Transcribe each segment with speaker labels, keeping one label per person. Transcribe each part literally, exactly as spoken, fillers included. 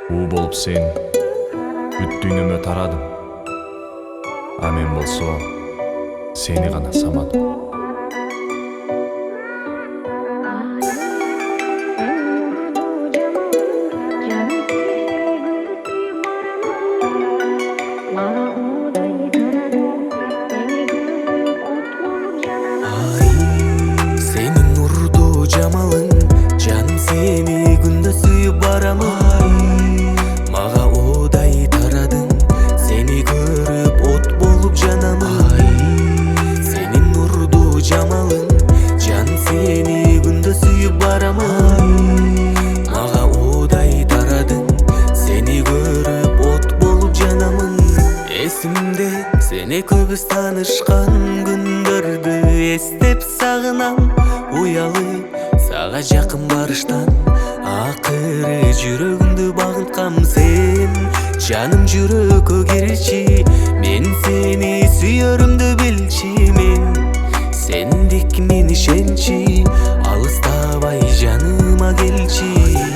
Speaker 1: уу болуп сен бүт дүйнөмө тарадың, а мен болсо сени гана самадым.
Speaker 2: Senin nurdu jamалың, жаным сени күндө сүйүп барамын. Мага одай тарадың, сени көрүп от болуп жанамын. Senin nurdu jamалың, жаным сени күндө сүйүп барамын. Мага одай тарадың, сени көрүп от болуп жанамын. Эсимде сен экөөбүз таанышкан күндөрдү эстеп сагынам. Уялып сага жакын барыштан акыры жүрөгүмдү багынткам сен. Жаным жүрөккө кирчи, мен сени сүйөрүмдү билчи. Мен сендик мен ишенчи, алыстабай жаныма келчи.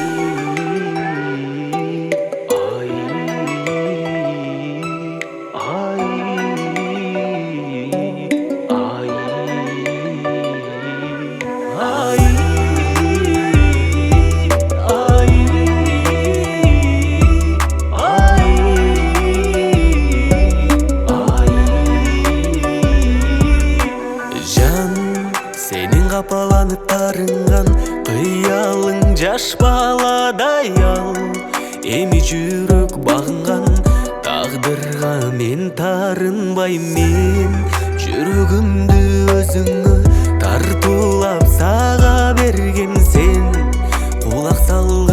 Speaker 2: Senin капаланып тарынган кыялың жаш баладай ал. Эми жүрөк багынган тагдырга мен тарынбайм. Мен жүрөгүмдү өзүңө тартуулап сага берген сен. Кулак сал